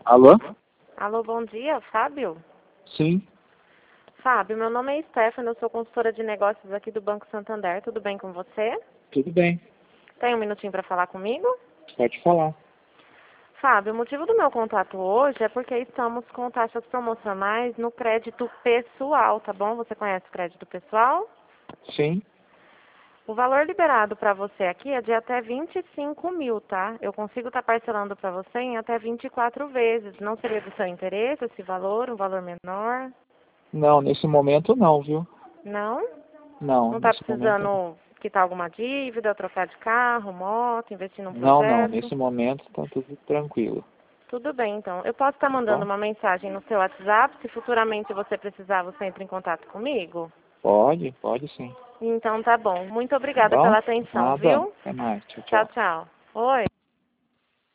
Alô? Alô, bom dia, Fábio? Sim, Fábio, meu nome é Stephanie, eu sou consultora de negócios aqui do Banco Santander, tudo bem com você? tudo bem. Tem um minutinho para falar comigo? Pode falar. Fábio, o motivo do meu contato hoje é porque estamos com taxas promocionais no crédito pessoal, tá bom? Você conhece o crédito pessoal? Sim, O valor liberado para você aqui é de até 25 mil, tá? Eu consigo estar parcelando para você em até 24 vezes. Não seria do seu interesse esse valor, um valor menor? não, nesse momento não, viu? Não? Não, Não está nesse momento não. precisando quitar alguma dívida, trocar de carro, moto, investir num Não, não, projeto? nesse momento tá tudo tranquilo. Tudo bem, então. Eu posso estar Tá mandando bom? uma mensagem no seu WhatsApp, se futuramente você precisar, você entra em contato comigo? Pode sim. Então tá bom. Muito Tá obrigada bom? pela atenção, Nada. viu? Até mais. Tchau, Tchau, tchau. tchau. Oi.